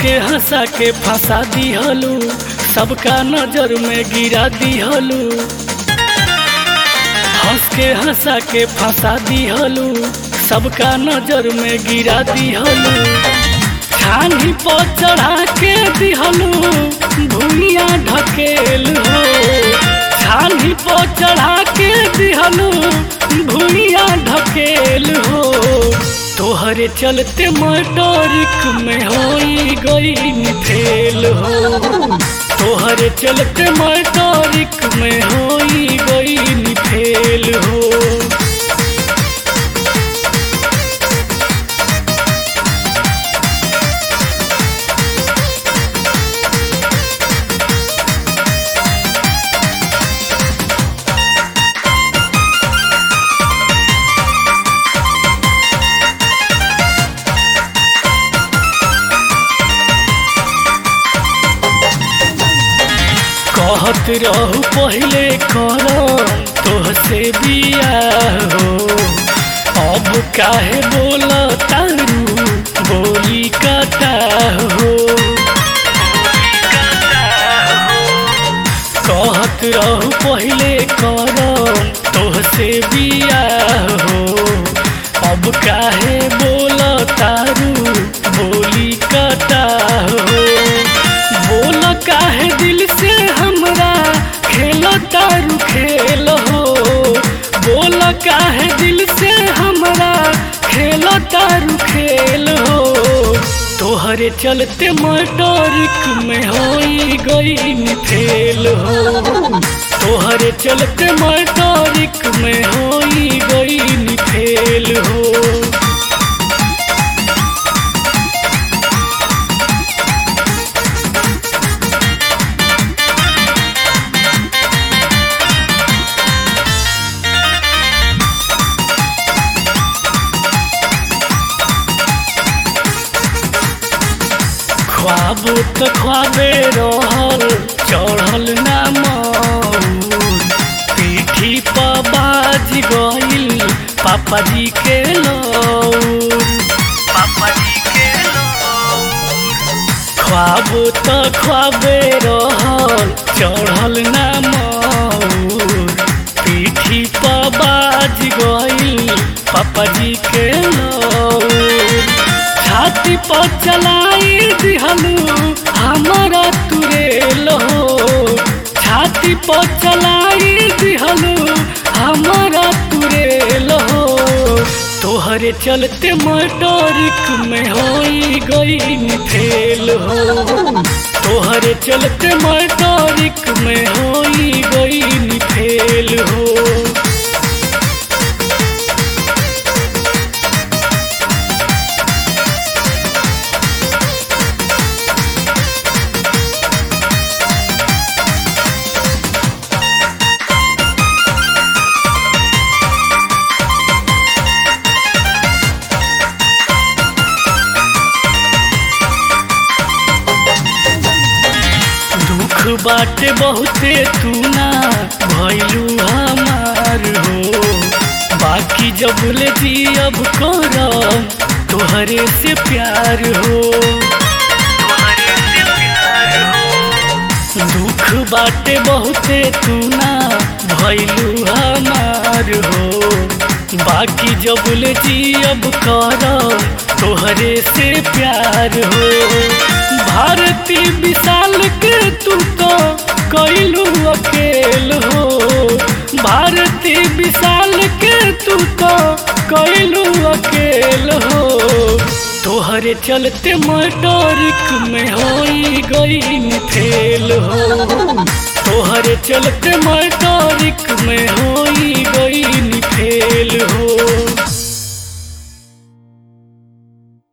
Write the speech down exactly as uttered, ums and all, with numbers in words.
के हंसा के फंसा दिहलू, सबका नजर में गिरा दिहलू। हंस के हंसा के फंसा दिहलू, सबका नजर में गिरा दिहलू। छानी पर चढ़ा के दिहलू, भूमिया ढकेल हो। छानी पर चढ़ा के दिहलू, भूमिया ढकेल हो। तोहरे चलते मैट्रिक में होई गई फेल हो। तोहरे चलते मैट्रिक में होई गई फेल हो। कहत रहू पहले करम तोहसे बियाह हो, अब काहे बोला तारू बोली कता हो। कहत रहू पहले करम तोहसे बियाह हो, अब काहे बोला तारू बोली कता हो। बोला काहे दिल से हमरा खेलो तारू खेल हो। बोला काहे दिल से हमरा खेलो तारू खेल हो। तोहरे चलते मैट्रिक में होई गई फेल हो। तोहरे चलते मैट्रिक में होई गई फेल हो। ख्वाब त ख्वाबे रहल चढ़ल ना मौर, पीठी पर बाज गइल पापा जी के लौर। पापा जी के लौर। ख्वाब त ख्वाबे रहल चढ़ल ना मौर, पीठी पर बाज गइल पापा जी के लौर। छाती पर चलाई दिहलू हमारा तुरेल हो। छाती पर चलाई दिहलू हमारा तुरेल हो। तोहरे चलते मैट्रिक में होई गई फेल हो। तोहरे चलते मैट्रिक में होई गई फेल हो। बाटे बहुते तू ना भइलू हमार हो, बाकी जब ले जी अब करम तोहरे से प्यार हो। तोहरे से प्यार हो। दुख बाटे बहुते तू ना भइलू हमार हो, बाकी जब ले जी अब करम तोहरे से प्यार हो। भारती विशाल के तू तो कइलू अकेल हो। भारती विशाल के तू तो कइलू अकेल हो। तोहरे चलते मैट्रिक में होई गई फेल हो। तोहरे चलते मैट्रिक में होई गई फेल हो।